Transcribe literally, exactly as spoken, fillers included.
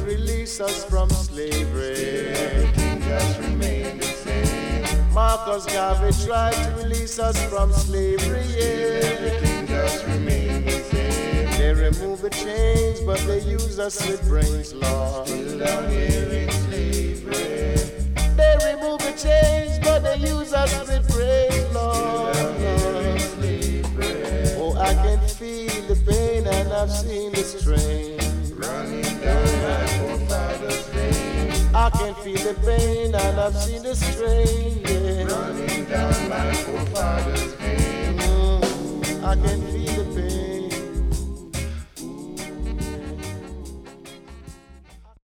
release us from slavery. Still everything just remains the same. Marcus Garvey tried to release us from slavery, Still yeah. everything just remains the same. They remove the chains, but they use us with brains, Lord. Still down here in slavery. They remove the chains, but they use us with brains, Lord. Still down here in slavery. Oh, I can feel the pain and I've seen the strain. Running down my forefathers' veins. I can feel the pain and I've seen the strain, yeah. Running down my forefathers'